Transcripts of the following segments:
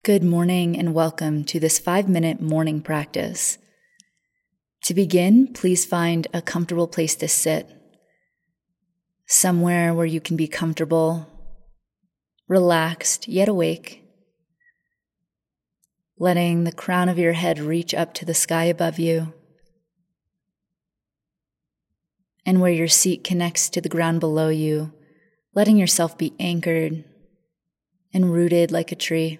Good morning and welcome to this 5-minute morning practice. To begin, please find a comfortable place to sit, somewhere where you can be comfortable, relaxed, yet awake, letting the crown of your head reach up to the sky above you, and where your seat connects to the ground below you, letting yourself be anchored and rooted like a tree.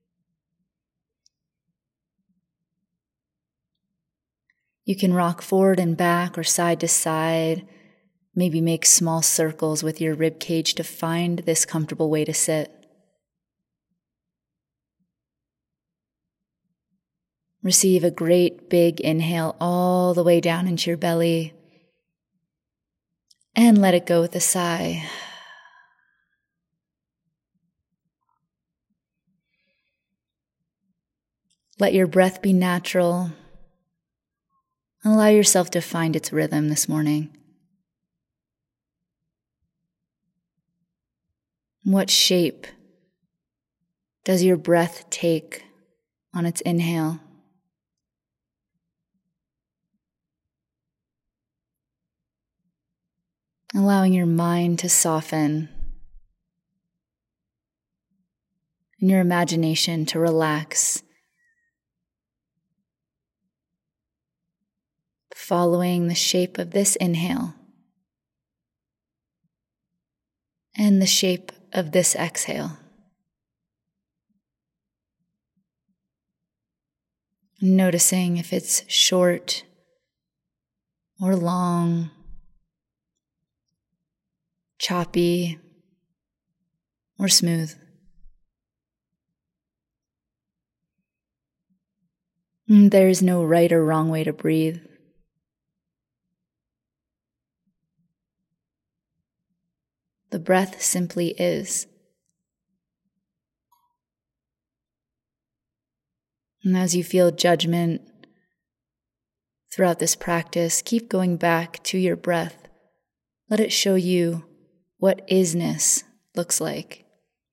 You can rock forward and back or side to side, maybe make small circles with your rib cage to find this comfortable way to sit. Receive a great big inhale all the way down into your belly and let it go with a sigh. Let your breath be natural. Allow yourself to find its rhythm this morning. What shape does your breath take on its inhale? Allowing your mind to soften and your imagination to relax. Following the shape of this inhale and the shape of this exhale. Noticing if it's short or long, choppy or smooth. There is no right or wrong way to breathe. The breath simply is. And as you feel judgment throughout this practice, keep going back to your breath. Let it show you what isness looks like.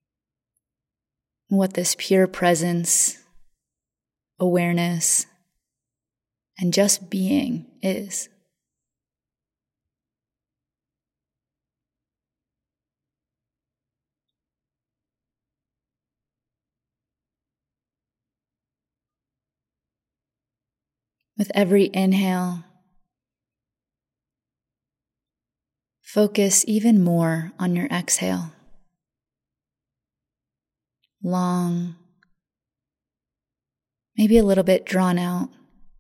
What this pure presence, awareness, and just being is. With every inhale, focus even more on your exhale. Long, maybe a little bit drawn out.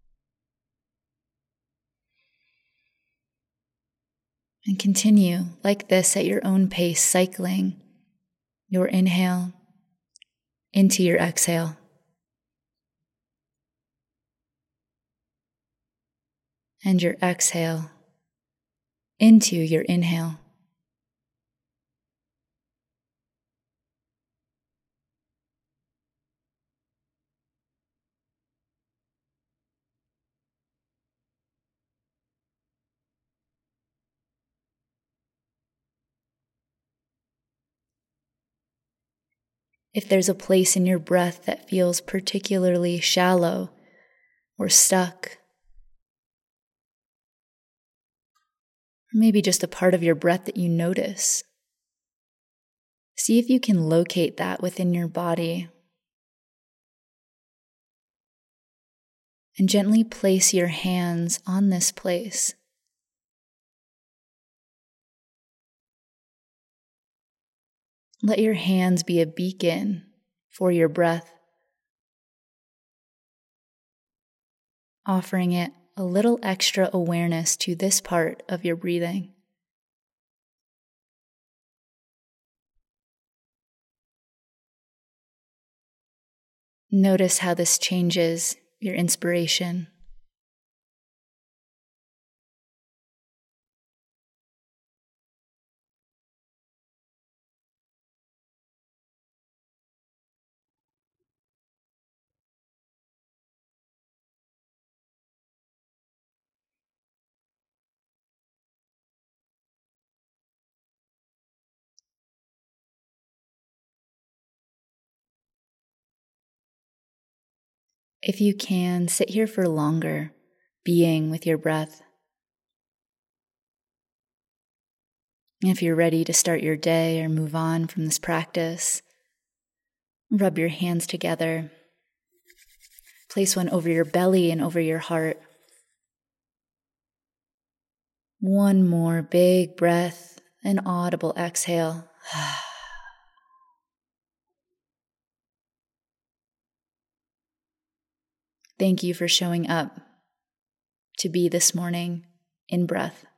And continue like this at your own pace, cycling your inhale into your exhale. And your exhale into your inhale. If there's a place in your breath that feels particularly shallow or stuck, or maybe just a part of your breath that you notice, see if you can locate that within your body. And gently place your hands on this place. Let your hands be a beacon for your breath, offering it a little extra awareness to this part of your breathing. Notice how this changes your inspiration. If you can, sit here for longer, being with your breath. If you're ready to start your day or move on from this practice, rub your hands together. Place one over your belly and over your heart. One more big breath, an audible exhale. Thank you for showing up to be this morning in breath.